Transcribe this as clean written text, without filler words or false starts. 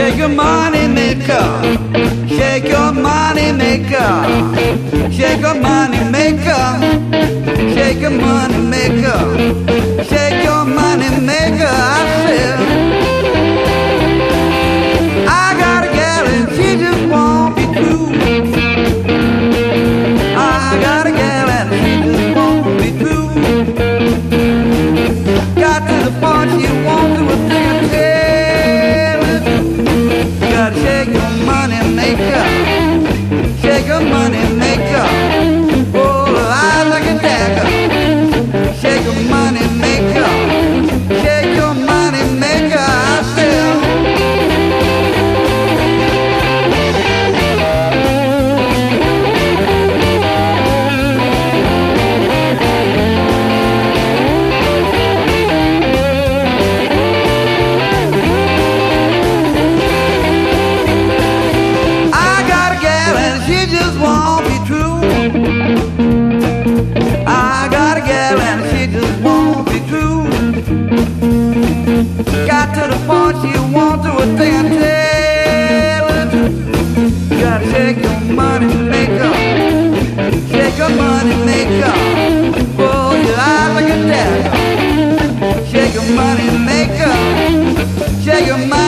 Shake your money maker, shake your money maker, shake your money maker, shake your money maker, shake your money maker. I said, I got a gal and she just won't be true. I got a gal and she just won't be true. Got to the point she won't do a thing I tell her. Gotta shake your money maker, shake your money maker. Oh, eyes like a dagger. Shake your money maker, shake your money maker. I said, got to the point she won't do a thing I tell her. You gotta shake your money maker, shake your money maker. Oh, your eyes like a dagger. Shake your money maker, shake your money.